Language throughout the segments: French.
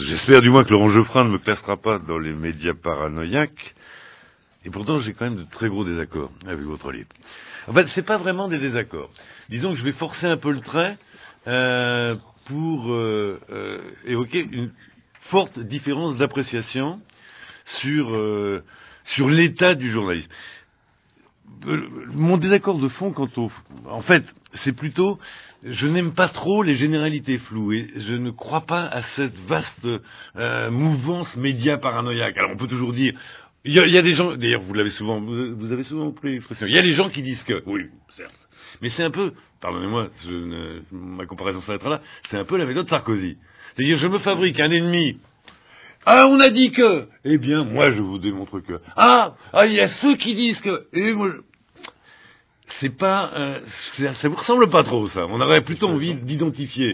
j'espère du moins que Laurent Geoffrin ne me classera pas dans les médias paranoïaques. Et pourtant, j'ai quand même de très gros désaccords avec votre livre. En fait, c'est pas vraiment des désaccords. Disons que je vais forcer un peu le trait pour évoquer une forte différence d'appréciation sur l'état du journalisme. Mon désaccord de fond en fait, c'est plutôt, je n'aime pas trop les généralités floues et je ne crois pas à cette vaste mouvance média paranoïaque. Alors on peut toujours dire, il y a des gens, d'ailleurs vous avez souvent employé l'expression, il y a les gens qui disent que, oui, certes, mais c'est un peu, pardonnez-moi, ma comparaison s'arrêtera là, c'est un peu la méthode Sarkozy. C'est-à-dire, je me fabrique un ennemi. Ah, on a dit que. Eh bien, moi, je vous démontre que. Ah, il y a ceux qui disent que. Et moi, c'est pas, ça vous ressemble pas trop, ça. On aurait plutôt envie d'identifier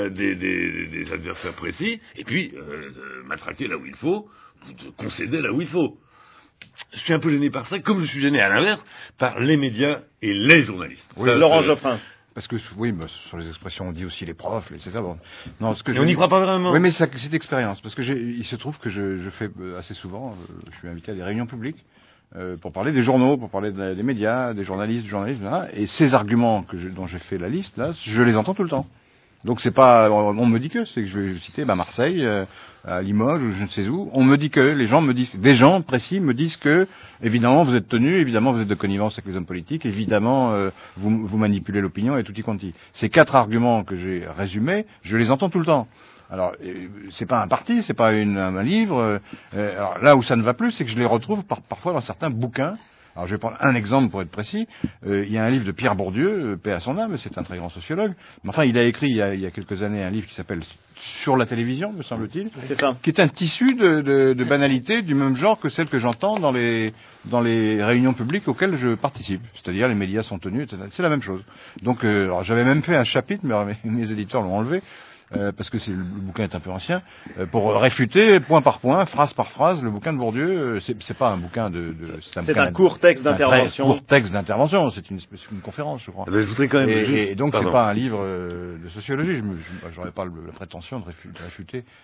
des adversaires précis, et puis matraquer là où il faut, concéder là où il faut. Je suis un peu gêné par ça, comme je suis gêné à l'inverse par les médias et les journalistes. Oui, Laurent Geoffrin. Parce que, oui, sur les expressions, on dit aussi les profs, etc. Bon. Non, on n'y croit pas vraiment. Oui, mais c'est d'expérience. Parce que il se trouve que je fais assez souvent, je suis invité à des réunions publiques, pour parler des journaux, pour parler des médias, des journalistes, du journalisme, etc. Et ces arguments dont j'ai fait la liste, là, je les entends tout le temps. Donc c'est pas, on me dit que, c'est que je vais citer, Marseille, à Limoges, ou je ne sais où, on me dit que, les gens me disent, des gens précis me disent que, évidemment, vous êtes tenus, évidemment, vous êtes de connivence avec les hommes politiques, évidemment, vous manipulez l'opinion et tutti quanti. Ces 4 arguments que j'ai résumés, je les entends tout le temps. Alors, c'est pas un parti, c'est pas un livre. Alors là où ça ne va plus, c'est que je les retrouve parfois dans certains bouquins. Alors je vais prendre un exemple pour être précis. Il y a un livre de Pierre Bourdieu, paix à son âme, c'est un très grand sociologue. Mais enfin, il a écrit il y a quelques années un livre qui s'appelle Sur la télévision, me semble-t-il, qui est un tissu de banalités du même genre que celle que j'entends dans les réunions publiques auxquelles je participe. C'est-à-dire les médias sont tenus, etc. C'est la même chose. Donc, alors j'avais même fait un chapitre, mais mes éditeurs l'ont enlevé. Parce que le bouquin est un peu ancien, pour réfuter point par point, phrase par phrase, le bouquin de Bourdieu. C'est pas un bouquin c'est un court texte d'intervention. Court texte d'intervention, c'est une conférence, je crois. Je voudrais quand même. Et donc c'est pas un livre de sociologie. J'aurais pas la prétention de réfuter